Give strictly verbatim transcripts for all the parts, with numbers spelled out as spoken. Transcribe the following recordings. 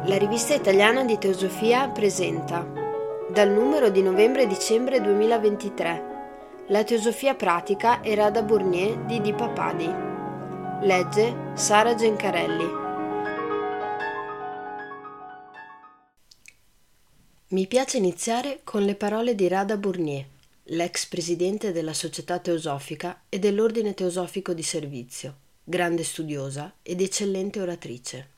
La rivista italiana di teosofia presenta, dal numero di novembre-dicembre duemilaventitré, La teosofia pratica e Radha Burnier di Di Papadi. Legge Sara Gencarelli. Mi piace iniziare con le parole di Radha Burnier, l'ex presidente della Società Teosofica e dell'Ordine Teosofico di Servizio, grande studiosa ed eccellente oratrice.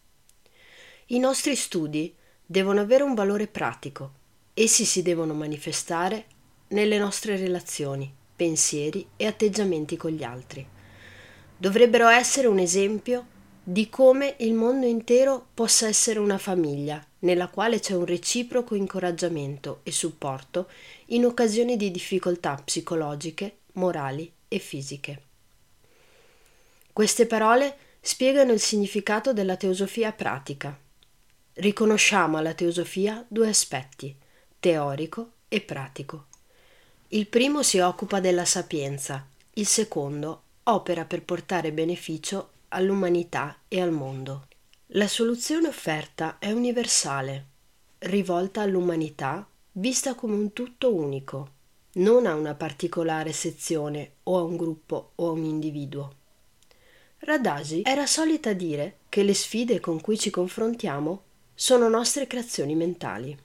I nostri studi devono avere un valore pratico. Essi si devono manifestare nelle nostre relazioni, pensieri e atteggiamenti con gli altri. Dovrebbero essere un esempio di come il mondo intero possa essere una famiglia, nella quale c'è un reciproco incoraggiamento e supporto in occasioni di difficoltà psicologiche, morali e fisiche. Queste parole spiegano il significato della teosofia pratica. Riconosciamo alla teosofia due aspetti, teorico e pratico. Il primo si occupa della sapienza, il secondo opera per portare beneficio all'umanità e al mondo. La soluzione offerta è universale, rivolta all'umanità, vista come un tutto unico, non a una particolare sezione o a un gruppo o a un individuo. Radhaji era solita dire che le sfide con cui ci confrontiamo sono nostre creazioni mentali.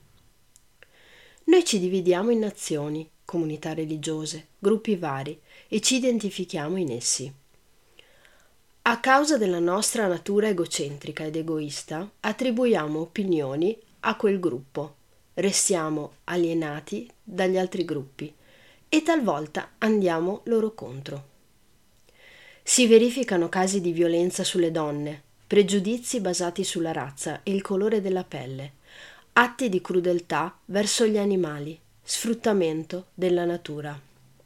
Noi ci dividiamo in nazioni, comunità religiose, gruppi vari e ci identifichiamo in essi. A causa della nostra natura egocentrica ed egoista, attribuiamo opinioni a quel gruppo, restiamo alienati dagli altri gruppi e talvolta andiamo loro contro. Si verificano casi di violenza sulle donne, pregiudizi basati sulla razza e il colore della pelle, atti di crudeltà verso gli animali, sfruttamento della natura.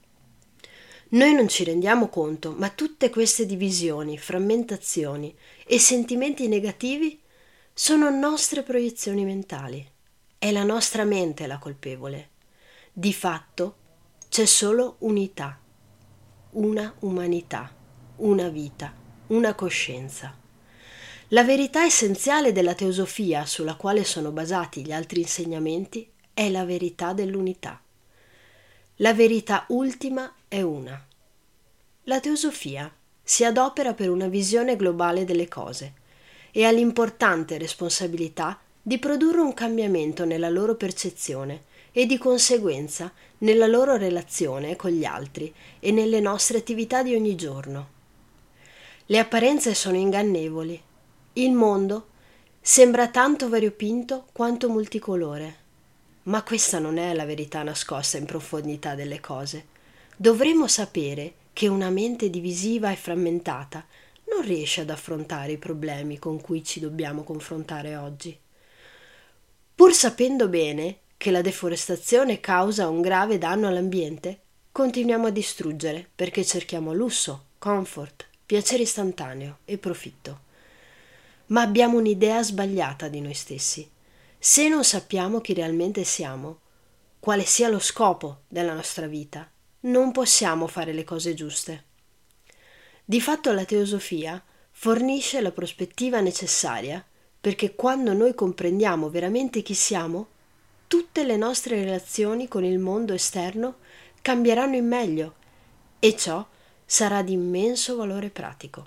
Noi non ci rendiamo conto, ma tutte queste divisioni, frammentazioni e sentimenti negativi sono nostre proiezioni mentali. È la nostra mente la colpevole. Di fatto c'è solo unità, una umanità, una vita, una coscienza. La verità essenziale della teosofia, sulla quale sono basati gli altri insegnamenti, è la verità dell'unità. La verità ultima è una. La teosofia si adopera per una visione globale delle cose e ha l'importante responsabilità di produrre un cambiamento nella loro percezione e di conseguenza nella loro relazione con gli altri e nelle nostre attività di ogni giorno. Le apparenze sono ingannevoli. Il mondo sembra tanto variopinto quanto multicolore, ma questa non è la verità nascosta in profondità delle cose. Dovremmo sapere che una mente divisiva e frammentata non riesce ad affrontare i problemi con cui ci dobbiamo confrontare oggi. Pur sapendo bene che la deforestazione causa un grave danno all'ambiente, continuiamo a distruggere perché cerchiamo lusso, comfort, piacere istantaneo e profitto. Ma abbiamo un'idea sbagliata di noi stessi. Se non sappiamo chi realmente siamo, quale sia lo scopo della nostra vita, non possiamo fare le cose giuste. Di fatto la teosofia fornisce la prospettiva necessaria perché quando noi comprendiamo veramente chi siamo, tutte le nostre relazioni con il mondo esterno cambieranno in meglio e ciò sarà di immenso valore pratico.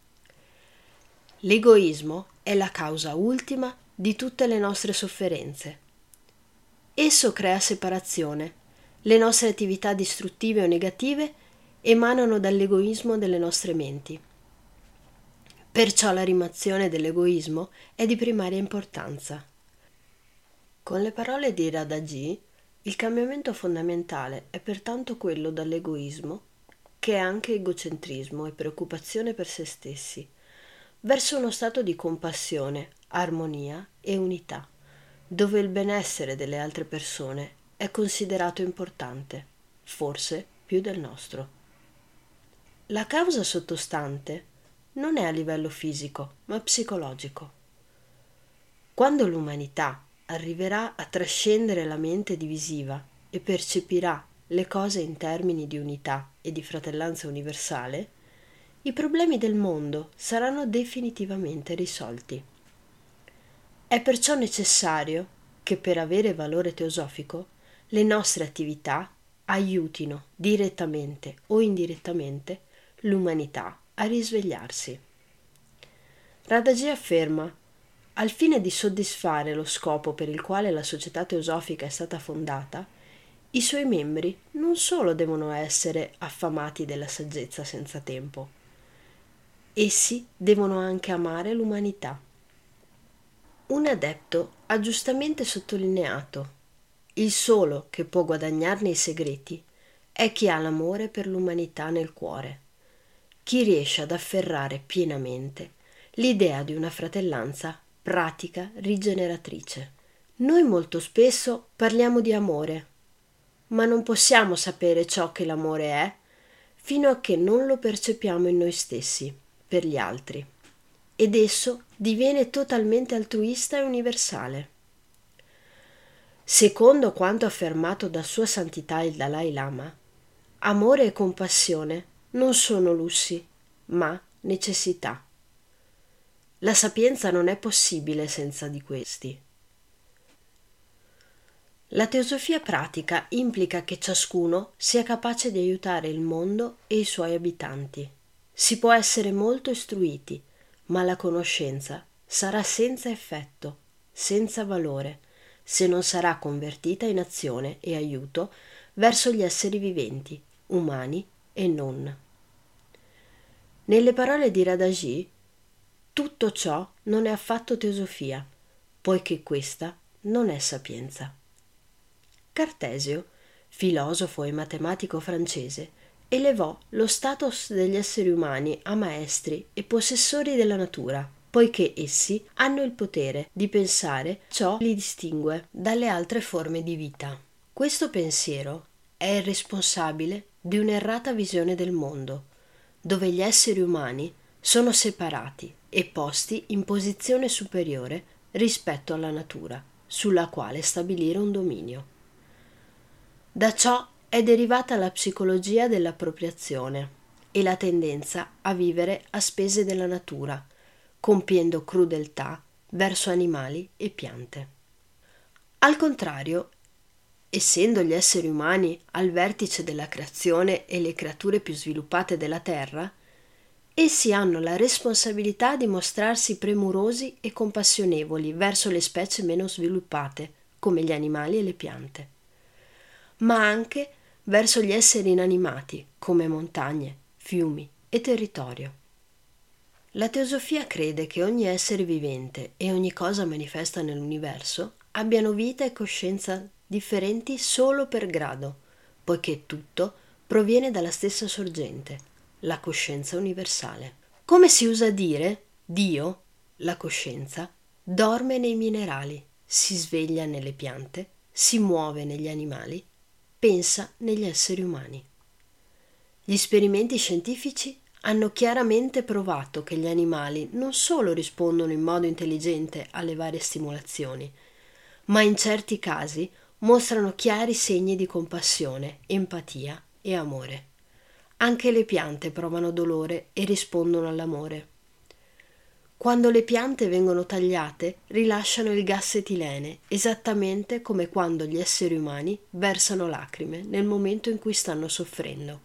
L'egoismo è la causa ultima di tutte le nostre sofferenze. Esso crea separazione. Le nostre attività distruttive o negative emanano dall'egoismo delle nostre menti. Perciò la rimozione dell'egoismo è di primaria importanza. Con le parole di Radhaji, il cambiamento fondamentale è pertanto quello dall'egoismo, che è anche egocentrismo e preoccupazione per se stessi, verso uno stato di compassione, armonia e unità, dove il benessere delle altre persone è considerato importante, forse più del nostro. La causa sottostante non è a livello fisico, ma psicologico. Quando l'umanità arriverà a trascendere la mente divisiva e percepirà le cose in termini di unità e di fratellanza universale, i problemi del mondo saranno definitivamente risolti. È perciò necessario che per avere valore teosofico le nostre attività aiutino direttamente o indirettamente l'umanità a risvegliarsi. Radaji afferma: al fine di soddisfare lo scopo per il quale la società teosofica è stata fondata, i suoi membri non solo devono essere affamati della saggezza senza tempo, essi devono anche amare l'umanità. Un adepto ha giustamente sottolineato: il solo che può guadagnarne i segreti è chi ha l'amore per l'umanità nel cuore, chi riesce ad afferrare pienamente l'idea di una fratellanza pratica rigeneratrice. Noi molto spesso parliamo di amore, ma non possiamo sapere ciò che l'amore è fino a che non lo percepiamo in noi stessi, per gli altri, ed esso diviene totalmente altruista e universale. Secondo quanto affermato da Sua Santità il Dalai Lama, amore e compassione non sono lussi, ma necessità. La sapienza non è possibile senza di questi. La teosofia pratica implica che ciascuno sia capace di aiutare il mondo e i suoi abitanti. Si può essere molto istruiti, ma la conoscenza sarà senza effetto, senza valore, se non sarà convertita in azione e aiuto verso gli esseri viventi, umani e non. Nelle parole di Radaji, tutto ciò non è affatto teosofia, poiché questa non è sapienza. Cartesio, filosofo e matematico francese, elevò lo status degli esseri umani a maestri e possessori della natura, poiché essi hanno il potere di pensare ciò li distingue dalle altre forme di vita. Questo pensiero è il responsabile di un'errata visione del mondo, dove gli esseri umani sono separati e posti in posizione superiore rispetto alla natura, sulla quale stabilire un dominio. Da ciò è derivata la psicologia dell'appropriazione e la tendenza a vivere a spese della natura, compiendo crudeltà verso animali e piante. Al contrario, essendo gli esseri umani al vertice della creazione e le creature più sviluppate della terra, essi hanno la responsabilità di mostrarsi premurosi e compassionevoli verso le specie meno sviluppate, come gli animali e le piante, ma anche verso gli esseri inanimati, come montagne, fiumi e territorio. La teosofia crede che ogni essere vivente e ogni cosa manifesta nell'universo abbiano vita e coscienza differenti solo per grado, poiché tutto proviene dalla stessa sorgente, la coscienza universale. Come si usa dire, Dio, la coscienza, dorme nei minerali, si sveglia nelle piante, si muove negli animali, pensa negli esseri umani. Gli esperimenti scientifici hanno chiaramente provato che gli animali non solo rispondono in modo intelligente alle varie stimolazioni, ma in certi casi mostrano chiari segni di compassione, empatia e amore. Anche le piante provano dolore e rispondono all'amore. Quando le piante vengono tagliate, rilasciano il gas etilene, esattamente come quando gli esseri umani versano lacrime nel momento in cui stanno soffrendo.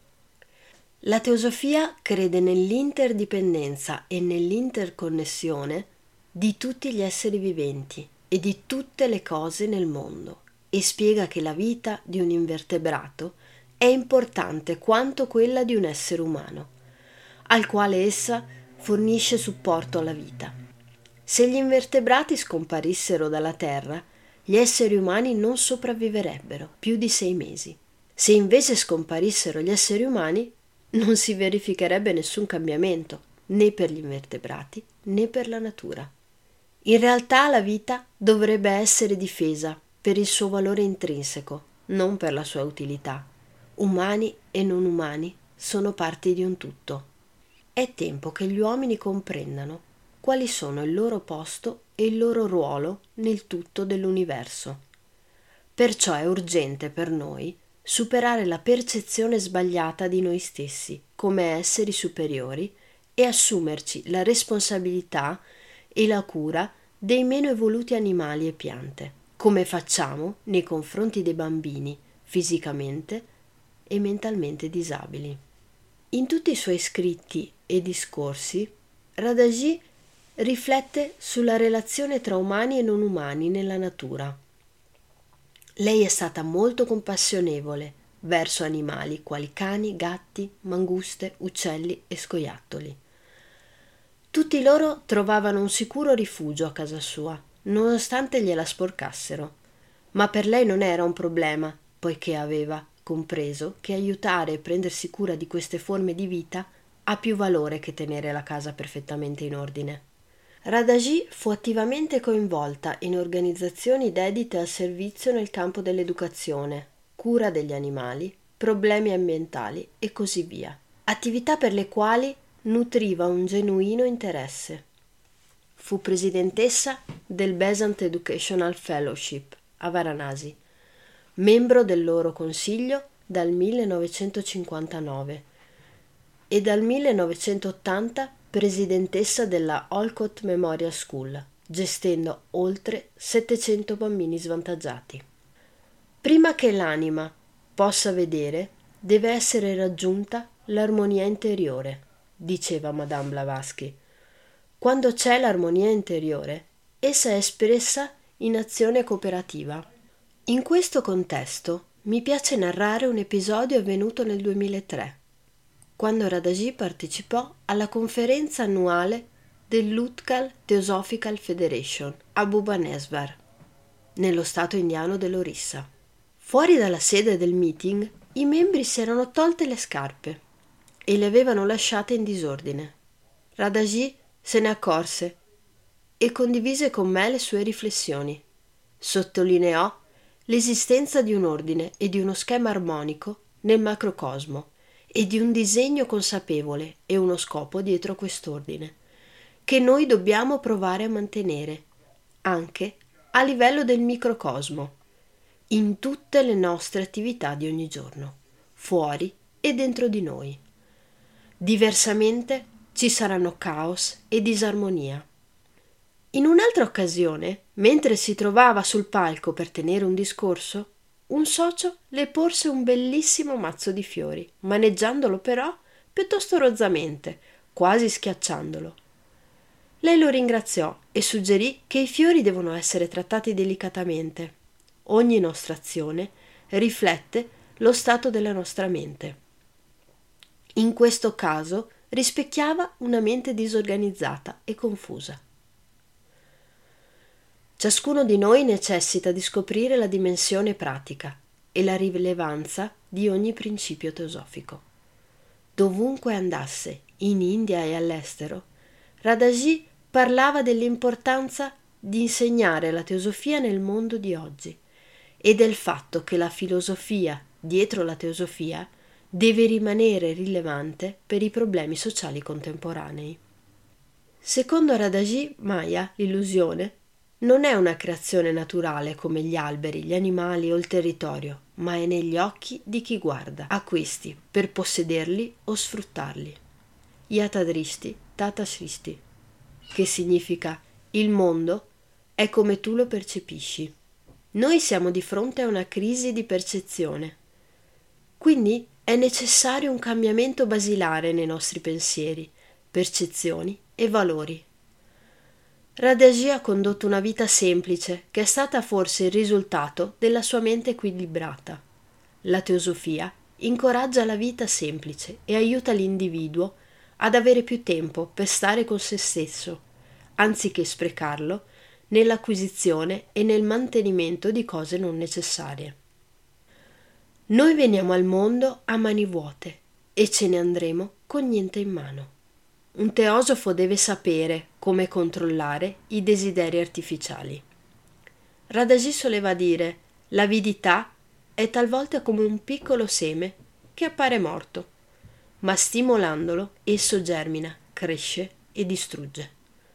La teosofia crede nell'interdipendenza e nell'interconnessione di tutti gli esseri viventi e di tutte le cose nel mondo e spiega che la vita di un invertebrato è importante quanto quella di un essere umano, al quale essa fornisce supporto alla vita. Se gli invertebrati scomparissero dalla Terra, gli esseri umani non sopravviverebbero più di sei mesi. Se invece scomparissero gli esseri umani, non si verificherebbe nessun cambiamento, né per gli invertebrati né per la natura. In realtà la vita dovrebbe essere difesa per il suo valore intrinseco, non per la sua utilità. Umani e non umani sono parti di un tutto. È tempo che gli uomini comprendano quali sono il loro posto e il loro ruolo nel tutto dell'universo. Perciò è urgente per noi superare la percezione sbagliata di noi stessi come esseri superiori e assumerci la responsabilità e la cura dei meno evoluti animali e piante, come facciamo nei confronti dei bambini fisicamente e mentalmente disabili. In tutti i suoi scritti e discorsi, Radaji riflette sulla relazione tra umani e non umani nella natura. Lei è stata molto compassionevole verso animali quali cani, gatti, manguste, uccelli e scoiattoli. Tutti loro trovavano un sicuro rifugio a casa sua, nonostante gliela sporcassero, ma per lei non era un problema, poiché aveva compreso che aiutare e prendersi cura di queste forme di vita ha più valore che tenere la casa perfettamente in ordine. Radaji fu attivamente coinvolta in organizzazioni dedite al servizio nel campo dell'educazione, cura degli animali, problemi ambientali e così via, attività per le quali nutriva un genuino interesse. Fu presidentessa del Besant Educational Fellowship a Varanasi, membro del loro consiglio dal millenovecentocinquantanove e dal millenovecentottanta presidentessa della Olcott Memorial School, gestendo oltre settecento bambini svantaggiati. Prima che l'anima possa vedere, deve essere raggiunta l'armonia interiore, diceva Madame Blavatsky. Quando c'è l'armonia interiore, essa è espressa in azione cooperativa. In questo contesto mi piace narrare un episodio avvenuto nel duemilatré, quando Radaji partecipò alla conferenza annuale dell'Utkal Theosophical Federation a Bhubaneswar, nello stato indiano dell'Orissa. Fuori dalla sede del meeting, i membri si erano tolte le scarpe e le avevano lasciate in disordine. Radaji se ne accorse e condivise con me le sue riflessioni. Sottolineò l'esistenza di un ordine e di uno schema armonico nel macrocosmo e di un disegno consapevole e uno scopo dietro quest'ordine, che noi dobbiamo provare a mantenere, anche a livello del microcosmo, in tutte le nostre attività di ogni giorno, fuori e dentro di noi. Diversamente ci saranno caos e disarmonia. In un'altra occasione, mentre si trovava sul palco per tenere un discorso, un socio le porse un bellissimo mazzo di fiori, maneggiandolo però piuttosto rozzamente, quasi schiacciandolo. Lei lo ringraziò e suggerì che i fiori devono essere trattati delicatamente. Ogni nostra azione riflette lo stato della nostra mente. In questo caso rispecchiava una mente disorganizzata e confusa. Ciascuno di noi necessita di scoprire la dimensione pratica e la rilevanza di ogni principio teosofico. Dovunque andasse, in India e all'estero, Radaji parlava dell'importanza di insegnare la teosofia nel mondo di oggi e del fatto che la filosofia dietro la teosofia deve rimanere rilevante per i problemi sociali contemporanei. Secondo Radaji, Maya, l'illusione, non è una creazione naturale come gli alberi, gli animali o il territorio, ma è negli occhi di chi guarda a questi per possederli o sfruttarli. Yatadristi, Tata Sristi, che significa il mondo è come tu lo percepisci. Noi siamo di fronte a una crisi di percezione. Quindi è necessario un cambiamento basilare nei nostri pensieri, percezioni e valori. Radaji ha condotto una vita semplice che è stata forse il risultato della sua mente equilibrata. La teosofia incoraggia la vita semplice e aiuta l'individuo ad avere più tempo per stare con se stesso, anziché sprecarlo nell'acquisizione e nel mantenimento di cose non necessarie. Noi veniamo al mondo a mani vuote e ce ne andremo con niente in mano. Un teosofo deve sapere come controllare i desideri artificiali. Radaji soleva dire: l'avidità è talvolta come un piccolo seme che appare morto, ma stimolandolo esso germina, cresce e distrugge.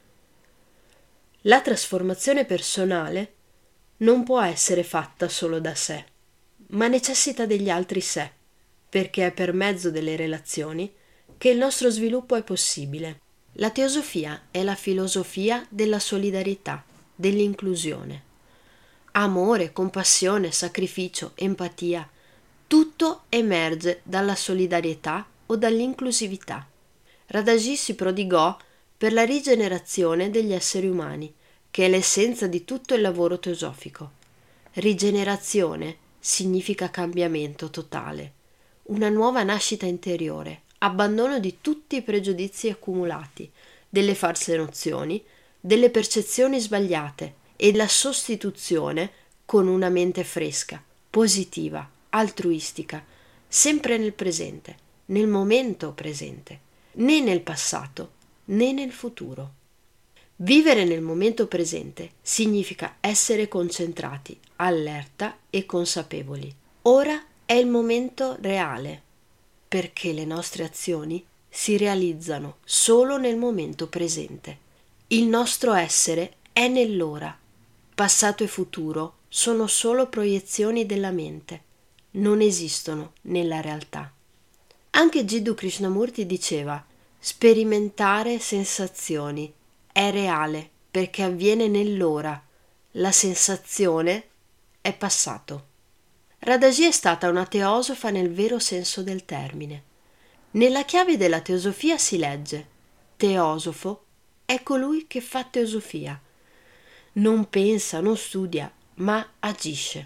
La trasformazione personale non può essere fatta solo da sé, ma necessita degli altri sé, perché è per mezzo delle relazioni che il nostro sviluppo è possibile. La teosofia è la filosofia della solidarietà. dell'inclusione. Amore, compassione, sacrificio, empatia, tutto emerge dalla solidarietà o dall'inclusività. Radaji si prodigò per la rigenerazione degli esseri umani, che è l'essenza di tutto il lavoro teosofico. Rigenerazione significa cambiamento totale, una nuova nascita interiore, abbandono di tutti i pregiudizi accumulati, delle false nozioni, delle percezioni sbagliate e la sostituzione con una mente fresca, positiva, altruistica, sempre nel presente, nel momento presente, né nel passato né nel futuro. Vivere nel momento presente significa essere concentrati, allerta e consapevoli. Ora è il momento reale, perché le nostre azioni si realizzano solo nel momento presente. Il nostro essere è nell'ora. Passato e futuro sono solo proiezioni della mente, non esistono nella realtà. Anche Jiddu Krishnamurti diceva: sperimentare sensazioni è reale perché avviene nell'ora, la sensazione è passato. Radaji è stata una teosofa nel vero senso del termine. Nella chiave della teosofia si legge: teosofo è colui che fa teosofia. Non pensa, non studia, ma agisce.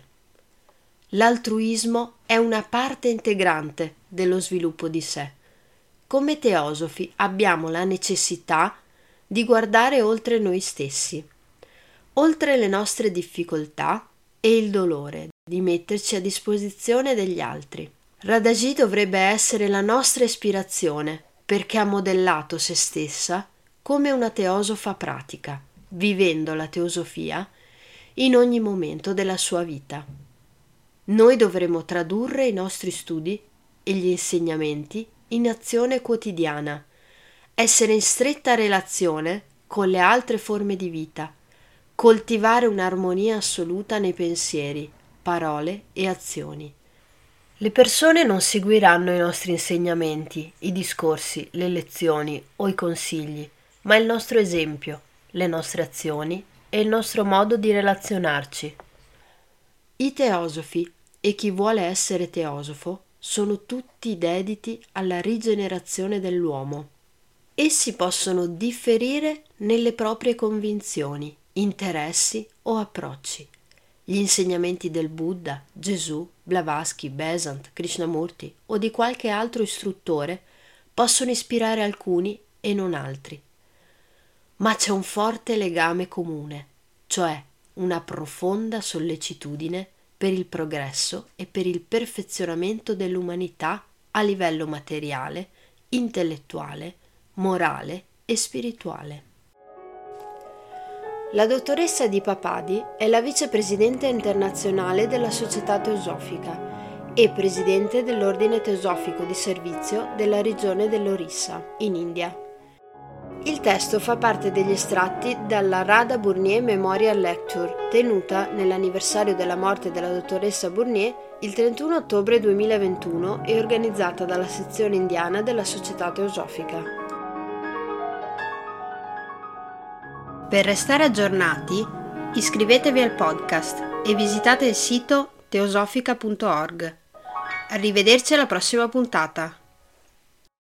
L'altruismo è una parte integrante dello sviluppo di sé. Come teosofi abbiamo la necessità di guardare oltre noi stessi, oltre le nostre difficoltà e il dolore, di metterci a disposizione degli altri. Radaji dovrebbe essere la nostra ispirazione perché ha modellato se stessa come una teosofa pratica, vivendo la teosofia in ogni momento della sua vita. Noi dovremo tradurre i nostri studi e gli insegnamenti in azione quotidiana, essere in stretta relazione con le altre forme di vita, coltivare un'armonia assoluta nei pensieri, parole e azioni. Le persone non seguiranno i nostri insegnamenti, i discorsi, le lezioni o i consigli, ma il nostro esempio, le nostre azioni e il nostro modo di relazionarci. I teosofi e chi vuole essere teosofo sono tutti dediti alla rigenerazione dell'uomo. Essi possono differire nelle proprie convinzioni, interessi o approcci. Gli insegnamenti del Buddha, Gesù, Blavatsky, Besant, Krishnamurti o di qualche altro istruttore possono ispirare alcuni e non altri. Ma c'è un forte legame comune, cioè una profonda sollecitudine per il progresso e per il perfezionamento dell'umanità a livello materiale, intellettuale, morale e spirituale. La dottoressa Dipa Padi è la vicepresidente internazionale della Società Teosofica e presidente dell'Ordine Teosofico di Servizio della regione dell'Orissa, in India. Il testo fa parte degli estratti dalla Radha Burnier Memorial Lecture, tenuta nell'anniversario della morte della dottoressa Burnier il trentuno ottobre duemilaventuno e organizzata dalla sezione indiana della Società Teosofica. Per restare aggiornati, iscrivetevi al podcast e visitate il sito teosofica punto org. Arrivederci alla prossima puntata.